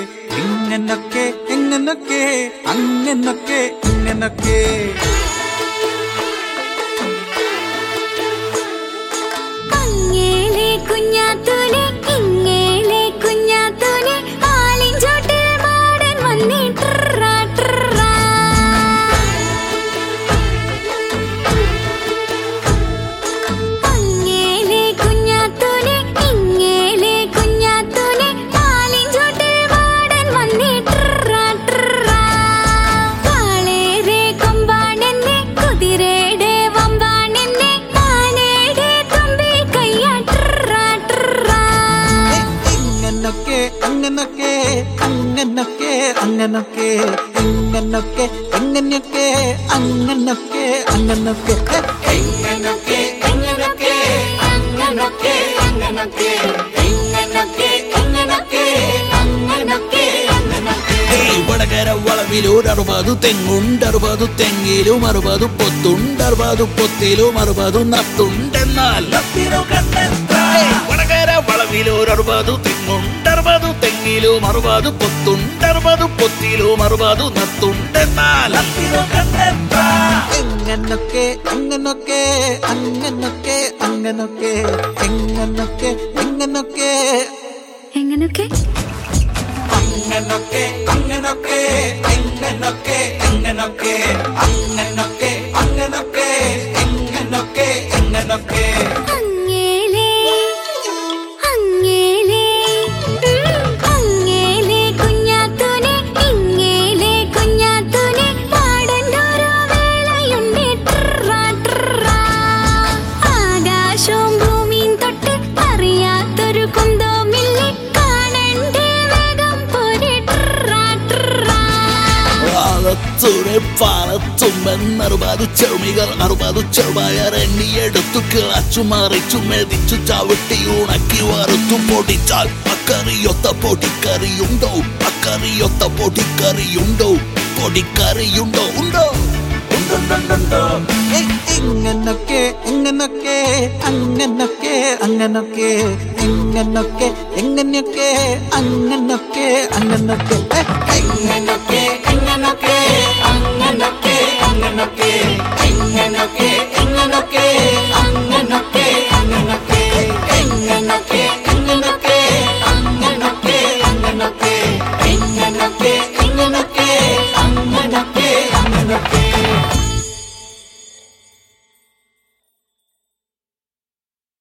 എങ്ങനൊക്കെ എങ്ങനൊക്കെ അങ്ങനൊക്കെ ഇങ്ങനൊക്കെ അങ്ങേലെ കുഞ്ഞാത്തൂനെ ഇങ്ങേലെ കുഞ്ഞാത്തൂനെ ആലിഞ്ചോട്ടിൽ മാടൻ വന്നിട്രാ ട്രാ അങ്ങേലെ കുഞ്ഞാത്തൂനെ ഇങ്ങേലെ കുഞ്ഞാത്തൂനെ ആലിഞ്ചോട്ടിൽ മാടൻ വന്നിട്രാ ട്രാ കാളേരെ കൊമ്പാണെന്നെ കുതിരയുടെ വമ്പാണെന്നെ ആനയുടെ തുമ്പി കയ്യാട്രാ ട്രാ എങ്ങനൊക്കെ അങ്ങനൊക്കെ അങ്ങനൊക്കെ അങ്ങനൊക്കെ എങ്ങനൊക്കെ എങ്ങനൊക്കെ അങ്ങനൊക്കെ അങ്ങനൊക്കെ എങ്ങനൊക്കെ എങ്ങനൊക്കെ അങ്ങനൊക്കെ അങ്ങനൊക്കെ എങ്ങനൊക്കെ എങ്ങനൊക്കെ അങ്ങനൊക്കെ അങ്ങനൊക്കെ വടകര വളവിലൂരറുപതു തെങ്ങുണ്ടറുപതു തെങ്ങിലും 60 പൊത്തുണ്ടറുപതു പൊത്തിലും 60 നത്തുണ്ടെന്നാൽ വടകര വളവിലൂരറുപതു തെങ്ങുണ്ടറുപതു തെങ്ങിലും 60 പൊത്തുണ്ടറുപതു പൊത്തിലും 60 നത്തുണ്ടെന്നാൽ എങ്ങനൊക്കെ അങ്ങനൊക്കെ അങ്ങനൊക്കെ അങ്ങനൊക്കെ എങ്ങനൊക്കെ എങ്ങനൊക്കെ എങ്ങനൊക്കെ അങ്ങനൊക്കെ അങ്ങനൊക്കെ എങ്ങനൊക്കെ എങ്ങനൊക്കെ അങ്ങനൊക്കെ അങ്ങനൊക്കെ എങ്ങനൊക്കെ എങ്ങനൊക്കെ അങ്ങേലെ അങ്ങേലെ അങ്ങേലെ കുഞ്ഞാത്തൂനെ ഇങ്ങേലെ കുഞ്ഞാത്തൂനെ പാടണ്ടോരോ വേളയുണ്ട് ട്രാ ട്രാ ആകാശവും ഭൂമിയും തൊട്ട് അറിയാത്തൊരു കുന്തവുമില്ല കാണണ്ടേ വേഗം പോരെ ട്രാ ട്രാ പാലത്തൂരെ പാലത്തുമ്പെന്നറുപതു ചെറുമികൾ 60 ചെറുപയർ എണ്ണിയെടുത്തു കിളച്ചു മറിച്ചു മെതിച്ചു ചവിട്ടി ഉണക്കി വറുത്തു പൊടിച്ചാൽ അക്കറിയൊത്ത പൊടിക്കറിയുണ്ടോ അക്കറിയൊത്ത പൊടിക്കറിയുണ്ടോ പൊടിക്കറിയുണ്ടോ ഉണ്ടോ ഉണ്ടോ എങ്ങനൊക്കെ എങ്ങനൊക്കെ അങ്ങനൊക്കെ അങ്ങനൊക്കെ എങ്ങനൊക്കെ എങ്ങനൊക്കെ അങ്ങനൊക്കെ അങ്ങനൊക്കെ എങ്ങനൊക്കെ എങ്ങനൊക്കെ അങ്ങനൊക്കെ അങ്ങനൊക്കെ എങ്ങനൊക്കെ എങ്ങനൊക്കെ അങ്ങനൊക്കെ അങ്ങനൊക്കെ എങ്ങനൊക്കെ എങ്ങനൊക്കെ അങ്ങനൊക്കെ അങ്ങനൊക്കെ എങ്ങനൊക്കെ